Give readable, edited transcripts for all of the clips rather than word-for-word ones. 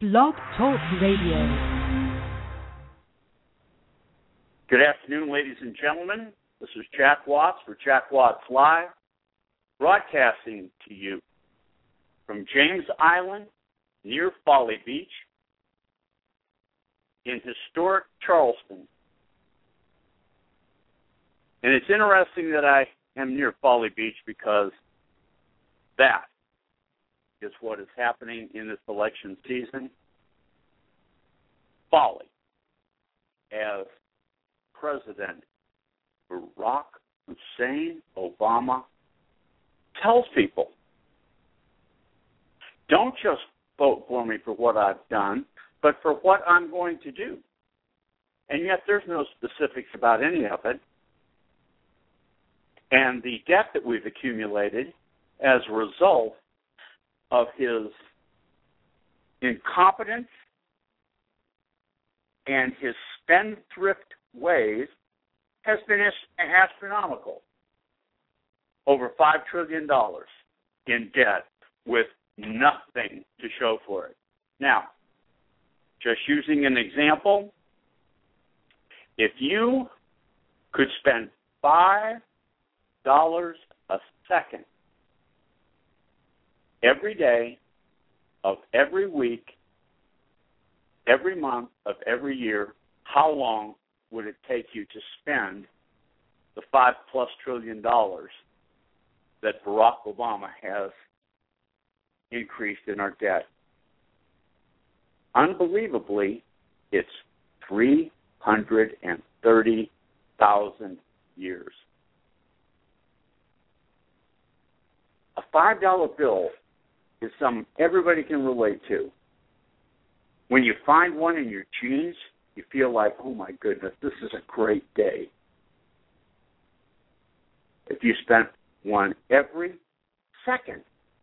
Blog Talk Radio. Good afternoon, ladies and gentlemen. This is Jack Watts for Jack Watts Live, broadcasting to you from James Island near Folly Beach in historic Charleston. And it's interesting that I am near Folly Beach because that is what is happening in this election season. Folly, as President Barack Hussein Obama tells people, don't just vote for me for what I've done, but for what I'm going to do. And yet there's no specifics about any of it. And the debt that we've accumulated as a result of his incompetence and his spendthrift ways has been astronomical. Over $5 trillion in debt with nothing to show for it. Now, just using an example, if you could spend $5 a second every day of every week, every month of every year, how long would it take you to spend the $5+ trillion that Barack Obama has increased in our debt? Unbelievably, it's 330,000 years. A $5 bill is something everybody can relate to. When you find one in your jeans, you feel like, oh my goodness, this is a great day. If you spent one every second,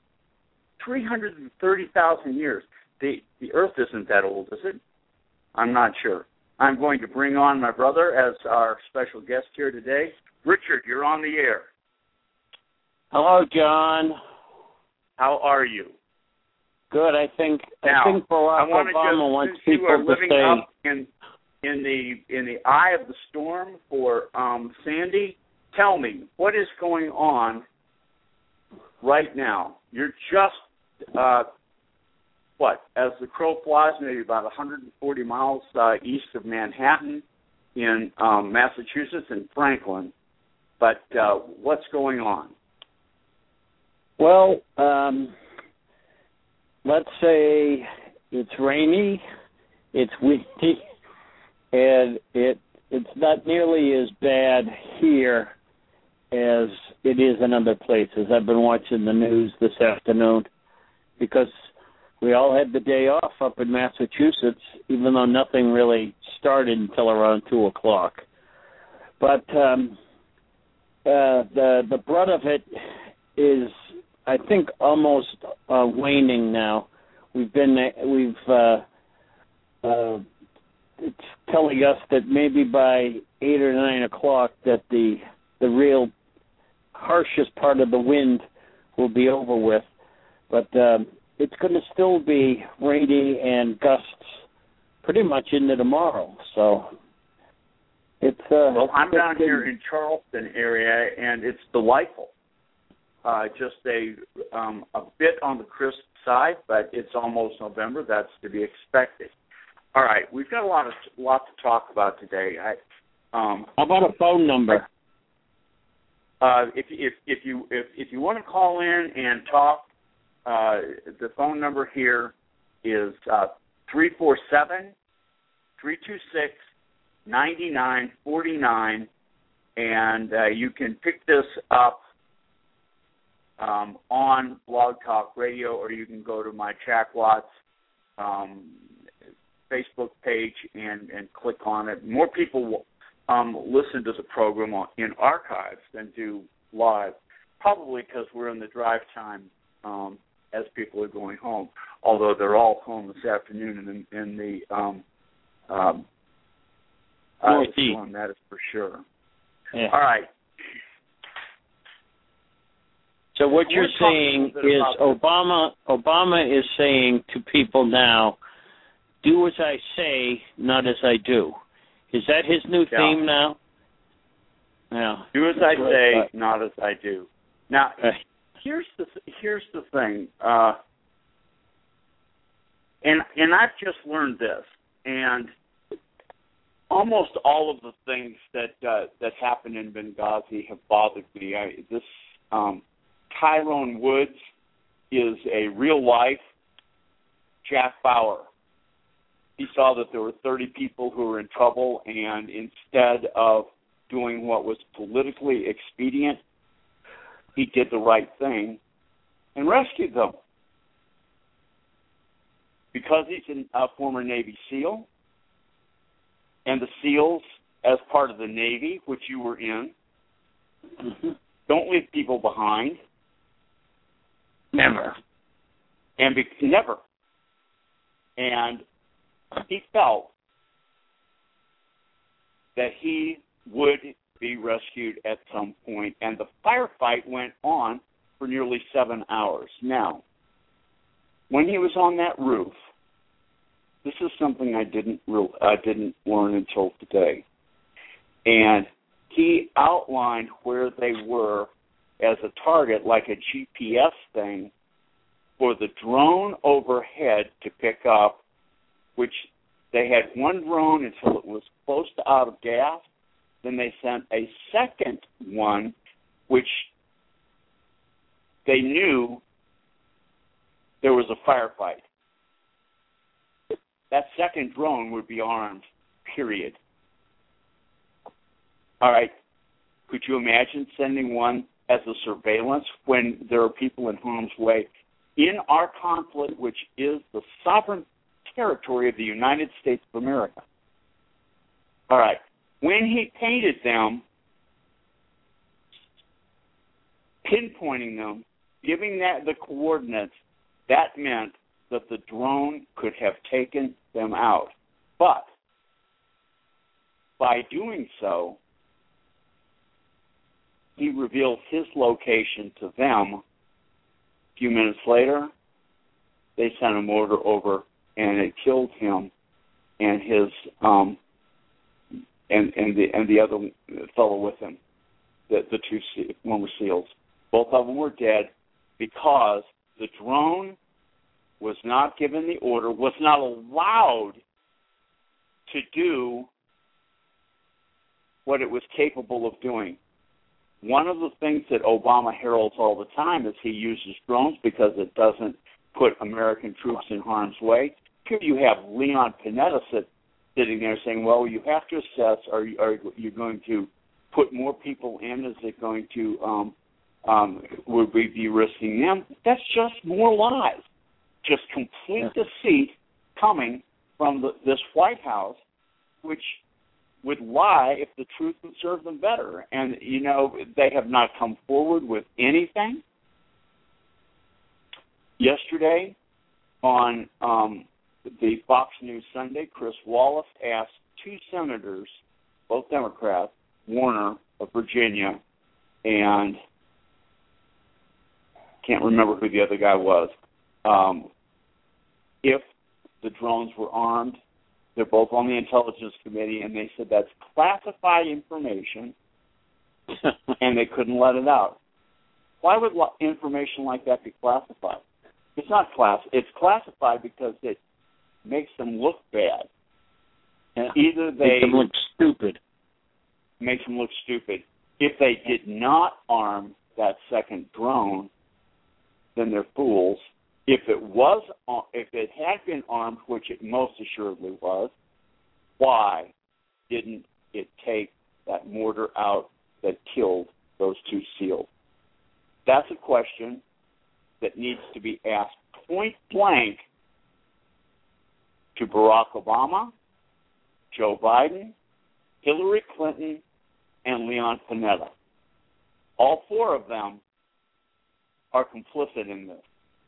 330,000 years. The Earth isn't that old, is it? I'm not sure. I'm going to bring on my brother as our special guest here today. Richard, you're on the air. Hello, John. How are you? Good. I think Barack Obama wants people to stay. Up in the eye of the storm for Sandy, tell me, what is going on right now? You're just as the crow flies, maybe about 140 miles east of Manhattan in Massachusetts and Franklin. But what's going on? Well, let's say it's rainy, it's windy, and it's not nearly as bad here as it is in other places. I've been watching the news this afternoon because we all had the day off up in Massachusetts, even though nothing really started until around 2 o'clock. But the brunt of it is, I think, almost waning now. It's telling us that maybe by 8 or 9 o'clock that the real harshest part of the wind will be over with. But it's going to still be rainy and gusts pretty much into tomorrow. So it's well, I'm down here in Charleston area, and it's delightful. Just a bit on the crisp side, but it's almost November. That's to be expected. All right, we've got a lot to talk about today. How about a phone number? If you want to call in and talk, the phone number here is 347-326-9949, and you can pick this up on Blog Talk Radio, or you can go to my Jack Watts Facebook page and click on it. More people listen to the program in archives than do live, probably because we're in the drive time as people are going home, although they're all home this afternoon in the storm, that is for sure. Yeah. All right. So what you're saying is Obama is saying to people now do as I say, not as I do. Is that his new theme now? Yeah. Do as I say, not as I do. Now, here's the thing, and I've just learned this, and almost all of the things that happened in Benghazi have bothered me. Tyrone Woods is a real-life Jack Bauer. He saw that there were 30 people who were in trouble, and instead of doing what was politically expedient, he did the right thing and rescued them. Because he's a former Navy SEAL, and the SEALs, as part of the Navy, which you were in, don't leave people behind. Never. Never. And he felt that he would be rescued at some point, and the firefight went on for nearly 7 hours. Now, when he was on that roof, this is something I didn't learn until today, and he outlined where they were as a target, like a GPS thing, for the drone overhead to pick up, which they had one drone until it was close to out of gas. Then they sent a second one, which they knew there was a firefight. That second drone would be armed, period. All right. Could you imagine sending one as a surveillance when there are people in harm's way? In our conflict, which is the sovereign territory of the United States of America. All right. When he painted them, pinpointing them, giving the coordinates, that meant that the drone could have taken them out. But by doing so, he revealed his location to them. A few minutes later, they sent a mortar over, and it killed him and his and the other fellow with him, the two former SEALs. Both of them were dead because the drone was not given the order, was not allowed to do what it was capable of doing. One of the things that Obama heralds all the time is he uses drones because it doesn't put American troops in harm's way. Here you have Leon Panetta sitting there saying, well, you have to assess, are you going to put more people in? Is it going to, would we be risking them? That's just more lies. Just complete deceit coming from this White House, which would lie if the truth would serve them better. And, they have not come forward with anything. Yesterday on the Fox News Sunday, Chris Wallace asked two senators, both Democrats, Warner of Virginia, and can't remember who the other guy was, if the drones were armed. They're both on the Intelligence Committee, and they said that's classified information, and they couldn't let it out. Why would information like that be classified? It's not it's classified because it makes them look bad. And either they makes them look stupid. Makes them look stupid. If they did not arm that second drone, then they're fools. If it had been armed, which it most assuredly was, why didn't it take that mortar out that killed those two SEALs? That's a question that needs to be asked point blank to Barack Obama, Joe Biden, Hillary Clinton, and Leon Panetta. All four of them are complicit in this.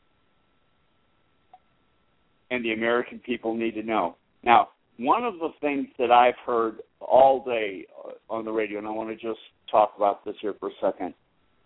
And the American people need to know. Now, one of the things that I've heard all day on the radio, and I want to just talk about this here for a second,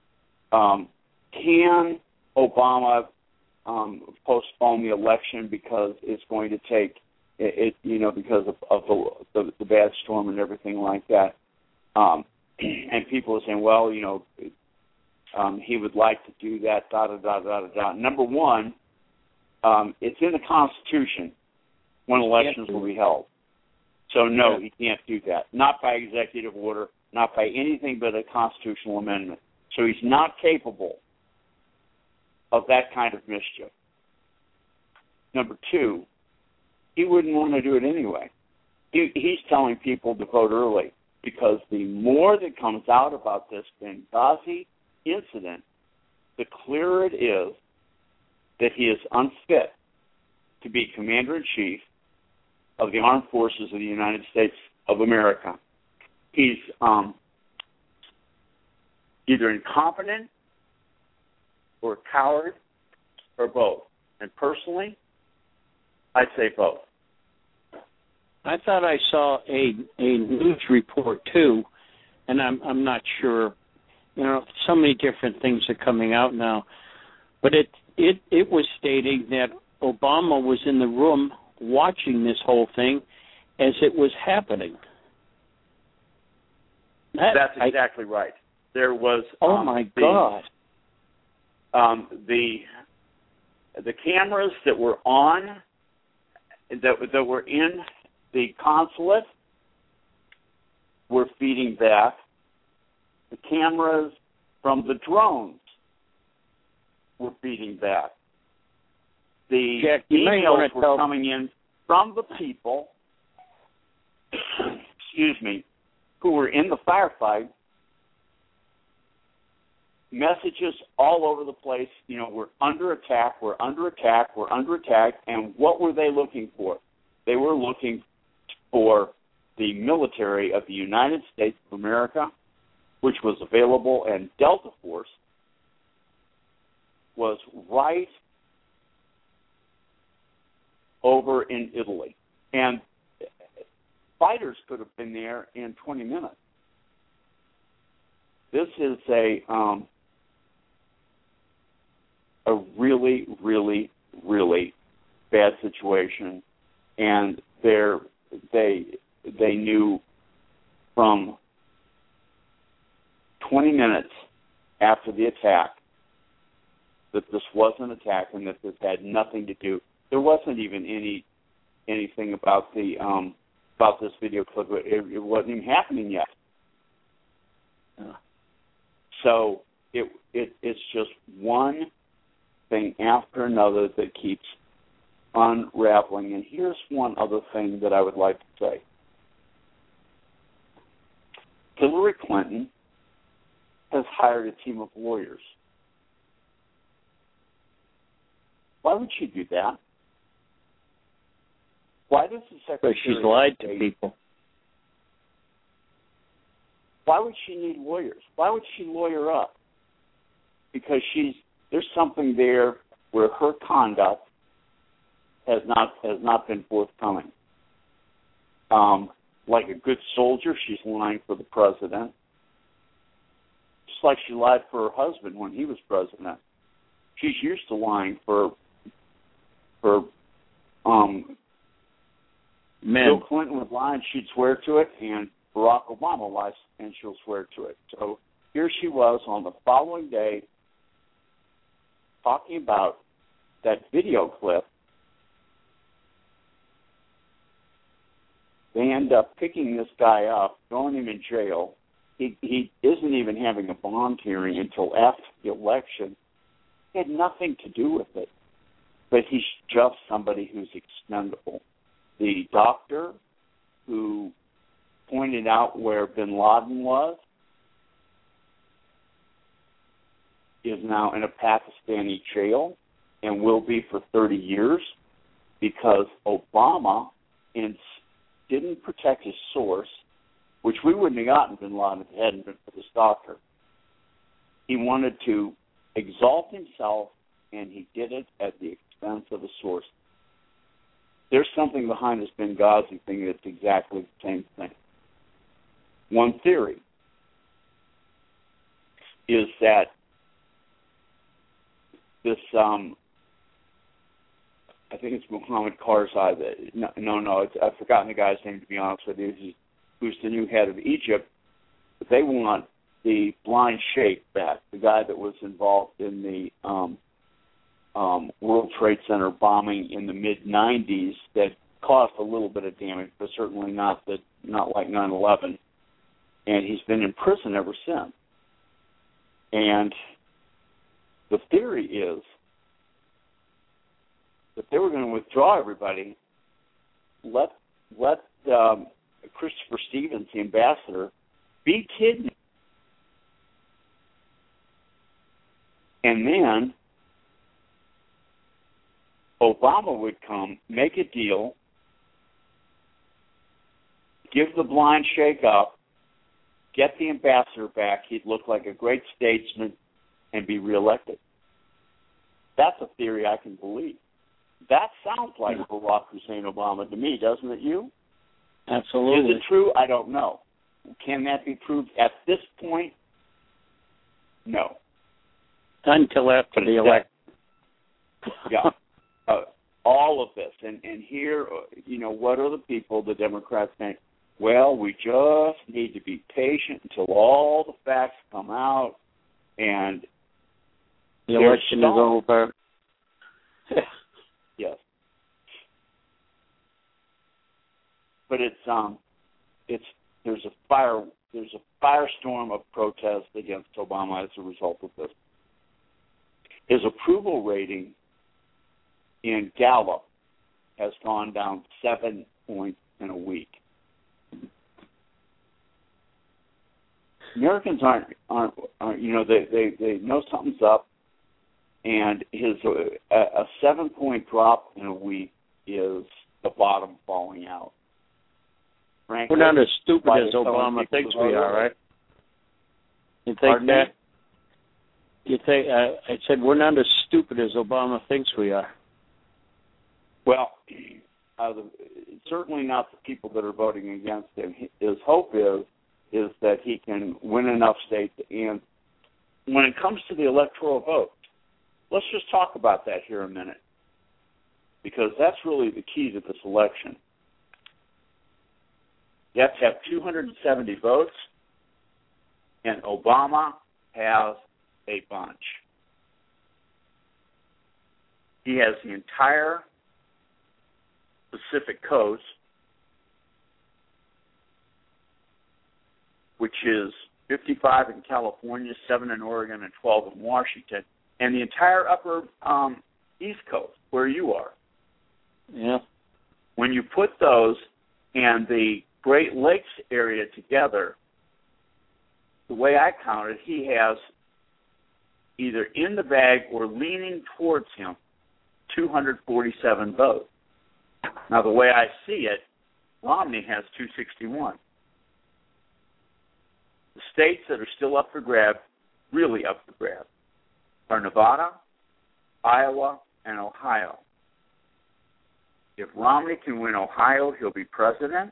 can Obama postpone the election because it's going to take because of the bad storm and everything like that. And people are saying, well, he would like to do that, da-da-da-da-da-da. Number one, it's in the Constitution when elections will be held. So, no, he can't do that. Not by executive order, not by anything but a constitutional amendment. So he's not capable of that kind of mischief. Number two, he wouldn't want to do it anyway. He's telling people to vote early because the more that comes out about this Benghazi incident, the clearer it is that he is unfit to be Commander-in-Chief of the Armed Forces of the United States of America. He's either incompetent or a coward or both. And personally, I'd say both. I thought I saw a news report too, and I'm not sure. So many different things are coming out now, but it was stating that Obama was in the room watching this whole thing as it was happening. That's exactly right. There was God. The cameras that were on that were in the consulate were feeding back. The cameras from the drones were feeding back. The Jack, emails were coming in from the people, who were in the firefight. Messages all over the place, we're under attack, we're under attack, we're under attack. And what were they looking for? They were looking for the military of the United States of America, which was available, and Delta Force was right over in Italy. And fighters could have been there in 20 minutes. This is a really, really, really bad situation, and they knew from 20 minutes after the attack that this was an attack and that this had nothing to do. There wasn't even anything about this video clip. It wasn't even happening yet. So it's just one thing after another that keeps unraveling. And here's one other thing that I would like to say. Hillary Clinton has hired a team of lawyers. Why would she do that? Why does the Secretary Because she's lied to people. Why would she need lawyers? Why would she lawyer up? Because there's something there where her conduct has not been forthcoming. Like a good soldier, she's lying for the president. Just like she lied for her husband when he was president. She's used to lying for men. Bill Clinton would lie and she'd swear to it, and Barack Obama lies and she'll swear to it. So here she was on the following day talking about that video clip. They end up picking this guy up, throwing him in jail. He isn't even having a bond hearing until after the election. He had nothing to do with it. But he's just somebody who's expendable. The doctor who pointed out where bin Laden was is now in a Pakistani jail and will be for 30 years because Obama didn't protect his source, which we wouldn't have gotten bin Laden if it hadn't been for this doctor. He wanted to exalt himself, and he did it at the expense of the source. There's something behind this Benghazi thing that's exactly the same thing. One theory is that this I think it's Muhammad Karzai. I've forgotten the guy's name, to be honest with you, who's the new head of Egypt. But they want the blind sheikh back, the guy that was involved in the World Trade Center bombing in the mid-'90s that caused a little bit of damage, but certainly not like 9/11. And he's been in prison ever since. And the theory is that they were going to withdraw everybody, let Christopher Stevens, the ambassador, be kidnapped. And then Obama would come, make a deal, give the blind sheikh up, get the ambassador back, he'd look like a great statesman, and be reelected. That's a theory I can believe. That sounds like Barack Hussein Obama to me, doesn't it, you? Absolutely. Is it true? I don't know. Can that be proved at this point? No. Until after the election. Yeah. All of this. And here, what are the people, the Democrats think? Well, we just need to be patient until all the facts come out and the election is over. Yes. But there's a firestorm of protest against Obama as a result of this. His approval rating in Gallup has gone down 7 points in a week. Americans aren't they know something's up, and a 7-point drop in a week is the bottom falling out. Frankly, we're not as stupid as Obama thinks we are, right? You think Pardon that? Me? You think? I said we're not as stupid as Obama thinks we are. Well, certainly not the people that are voting against him. His hope is that he can win enough states. And when it comes to the electoral vote, let's just talk about that here a minute, because that's really the key to this election. You have to have 270 votes, and Obama has a bunch. He has the entire Pacific Coast, which is 55 in California, 7 in Oregon, and 12 in Washington, and the entire upper East Coast, where you are. Yeah. When you put those and the Great Lakes area together, the way I count it, he has either in the bag or leaning towards him 247 votes. Now, the way I see it, Romney has 261. The states that are still up for grabs, really up for grabs, are Nevada, Iowa, and Ohio. If Romney can win Ohio, he'll be president.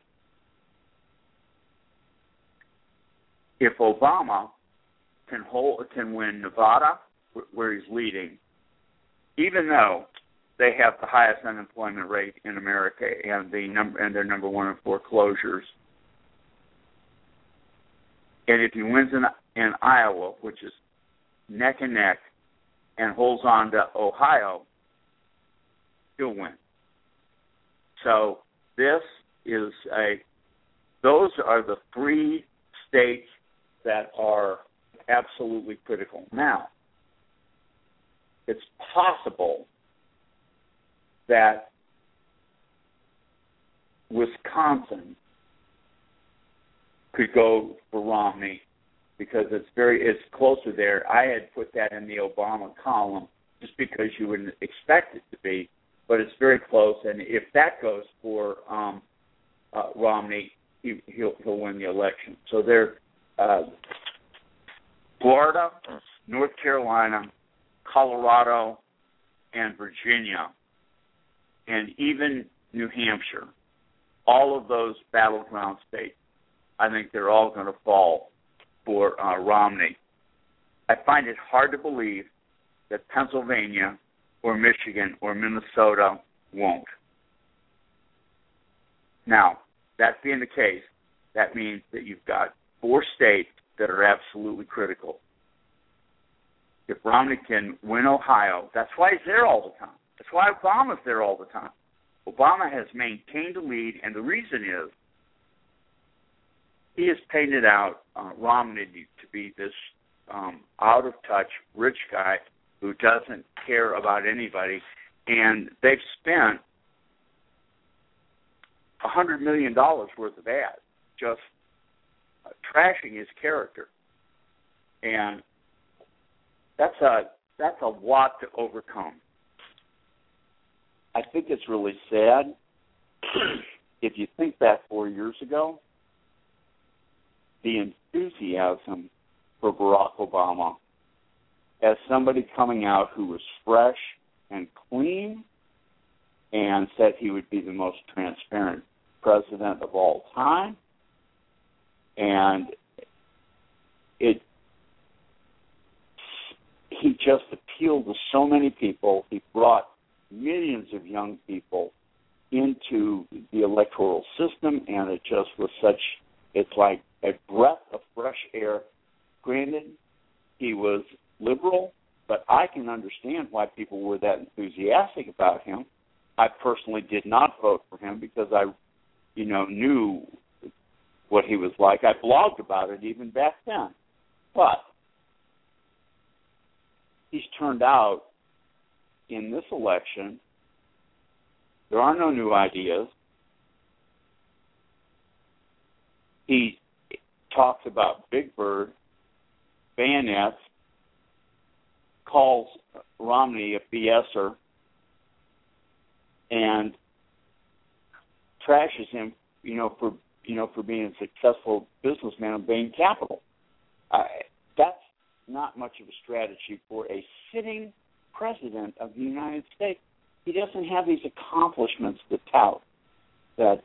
If Obama can win Nevada, where he's leading, even though they have the highest unemployment rate in America and they're number one in foreclosures, and if he wins in Iowa, which is neck and neck, and holds on to Ohio, he'll win. So those are the 3 states that are absolutely critical. Now, it's possible that Wisconsin could go for Romney because it's closer there. I had put that in the Obama column just because you wouldn't expect it to be, but it's very close. And if that goes for Romney, he'll win the election. So they're Florida, North Carolina, Colorado, and Virginia, and even New Hampshire, all of those battleground states, I think they're all going to fall for Romney. I find it hard to believe that Pennsylvania or Michigan or Minnesota won't. Now, that being the case, that means that you've got 4 states that are absolutely critical. If Romney can win Ohio, that's why he's there all the time. That's why Obama's there all the time. Obama has maintained a lead, and the reason is he has painted out Romney to be this out-of-touch, rich guy who doesn't care about anybody, and they've spent $100 million worth of ads just trashing his character, and that's a lot to overcome. I think it's really sad. If you think back 4 years ago, the enthusiasm for Barack Obama as somebody coming out who was fresh and clean and said he would be the most transparent president of all time, and he just appealed to so many people. He brought millions of young people into the electoral system, and it just was it's like a breath of fresh air. Granted, he was liberal, but I can understand why people were that enthusiastic about him. I personally did not vote for him because I, knew what he was like. I blogged about it even back then. But he's turned out in this election, there are no new ideas. He talks about Big Bird, bayonets, calls Romney a BSer, and trashes him, for being a successful businessman of Bain Capital. That's not much of a strategy for a sitting president of the United States. He doesn't have these accomplishments to tout that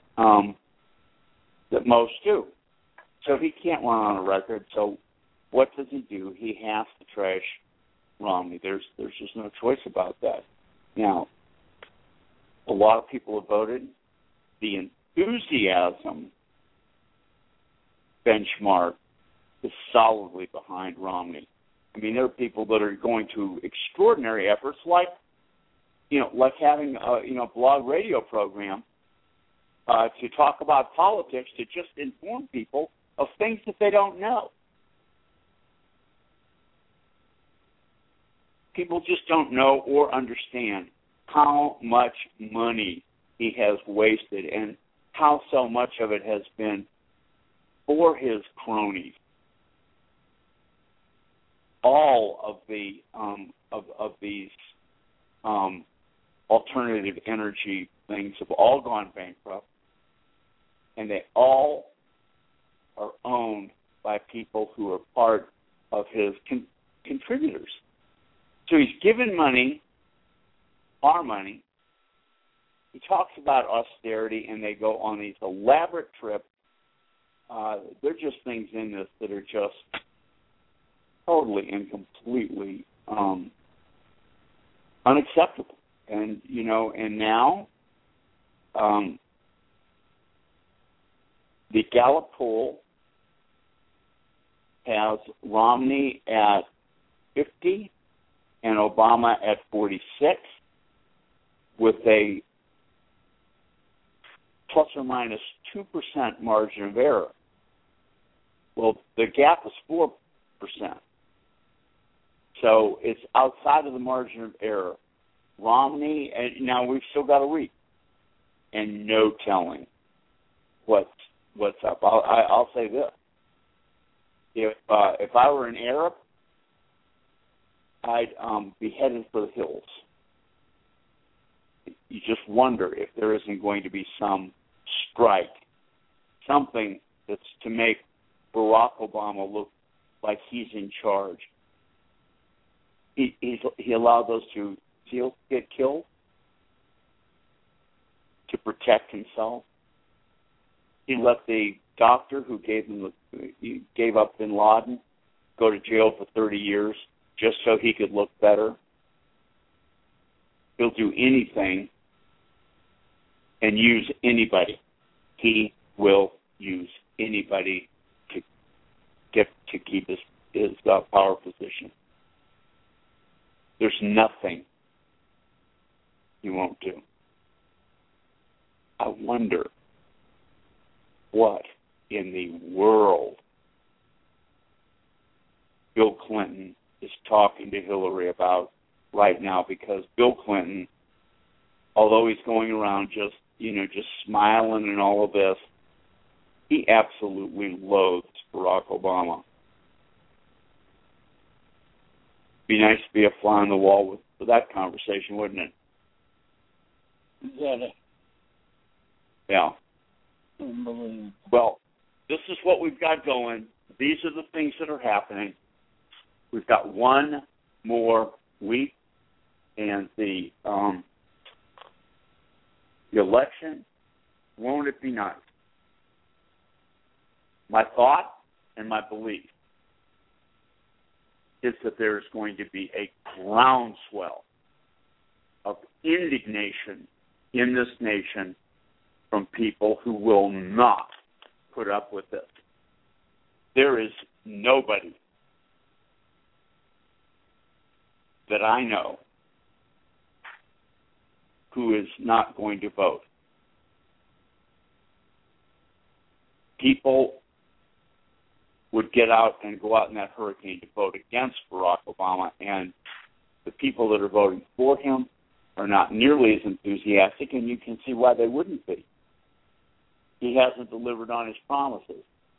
most do. So he can't run on a record. So what does he do? He has to trash Romney. There's just no choice about that. Now, a lot of people have voted. The enthusiasm benchmark is solidly behind Romney. I mean, there are people that are going to extraordinary efforts, like having a blog radio program to talk about politics, to just inform people of things that they don't know. People just don't know or understand how much money he has wasted and how so much of it has been for his cronies. All of the of these alternative energy things have all gone bankrupt, and they all are owned by people who are part of his contributors. So he's given money, our money. He talks about austerity, and they go on these elaborate trips. There are just things in this that are just totally and completely unacceptable. And, and now the Gallup poll has Romney at 50 and Obama at 46 with a plus or minus 2% margin of error. Well, the gap is 4%. So it's outside of the margin of error. Romney, and now we've still got a week, and no telling what's up. I'll say this: if I were an Arab, I'd be headed for the hills. You just wonder if there isn't going to be some strike, something that's to make Barack Obama look like he's in charge. He allowed those two SEALs to get killed to protect himself. He let the doctor who gave up bin Laden go to jail for 30 years just so he could look better. He'll do anything and use anybody. He will use anybody to keep his power position. There's nothing he won't do. I wonder what in the world Bill Clinton is talking to Hillary about right now, because Bill Clinton, although he's going around just smiling and all of this, he absolutely loathes Barack Obama. Be nice to be a fly on the wall with that conversation, wouldn't it? Exactly. Yeah. Unbelievable. Well, this is what we've got going. These are the things that are happening. We've got one more week, and the election, won't it be nice? My thought and my belief is that there is going to be a groundswell of indignation in this nation from people who will not put up with this. There is nobody that I know who is not going to vote. People would get out and go out in that hurricane to vote against Barack Obama, and the people that are voting for him are not nearly as enthusiastic, and you can see why they wouldn't be. He hasn't delivered on his promises.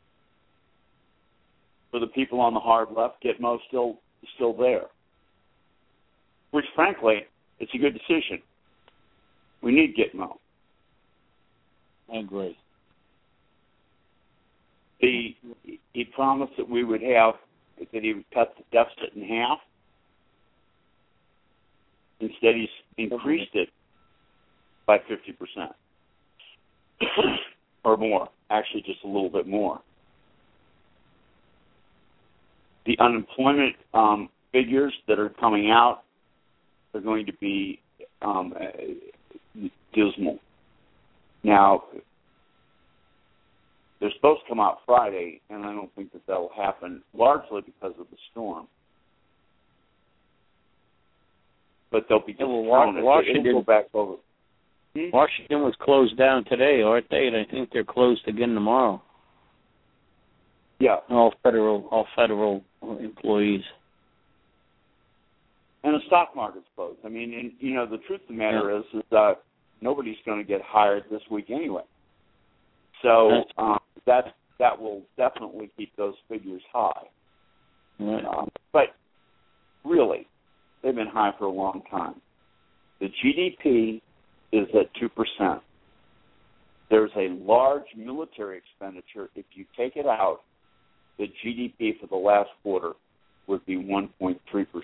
For the people on the hard left, Gitmo's still there, which, frankly, it's a good decision. We need Gitmo. I agree. He promised that we would have, that he would cut the deficit in half. Instead, he's increased it by 50%. Or more. Actually, just a little bit more. The unemployment figures that are coming out are going to be dismal. Now, they're supposed to come out Friday, and I don't think that'll happen, largely because of the storm. But they'll be Washington. It'll go back over. Washington was closed down today, aren't they? And I think they're closed again tomorrow. Yeah. All federal employees. And the stock market's closed. I mean, and, the truth of the matter is that nobody's going to get hired this week anyway. So that will definitely keep those figures high. Right. But really, they've been high for a long time. The GDP is at 2%. There's a large military expenditure. If you take it out, the GDP for the last quarter would be 1.3%.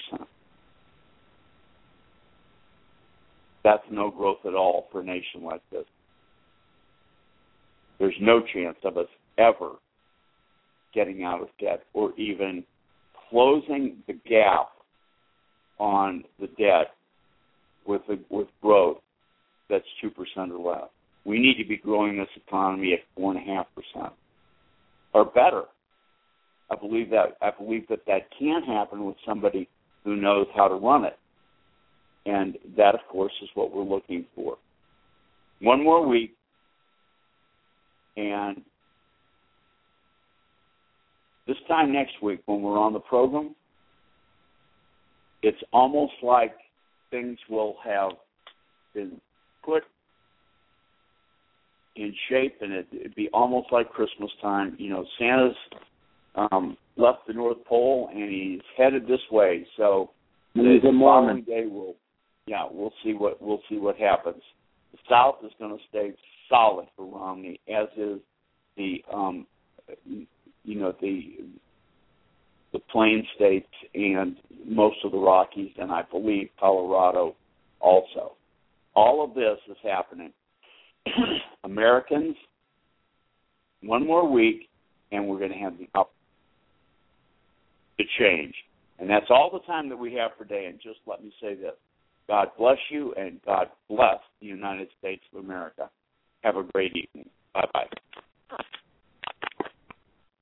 That's no growth at all for a nation like this. There's no chance of us ever getting out of debt or even closing the gap on the debt with growth that's 2% or less. We need to be growing this economy at 4.5% or better. I believe that can happen with somebody who knows how to run it. And that, of course, is what we're looking for. One more week, and this time next week when we're on the program, it's almost like things will have been put in shape, and it'd be almost like Christmas time. Santa's left the North Pole, and he's headed this way. So the following day, we'll see what happens. The South is going to stay solid for Romney, as is the Plain States and most of the Rockies, and I believe Colorado also. All of this is happening. Americans, one more week, and we're going to have the up to change. And that's all the time that we have for today. And just let me say this. God bless you, and God bless the United States of America. Have a great evening. Bye-bye.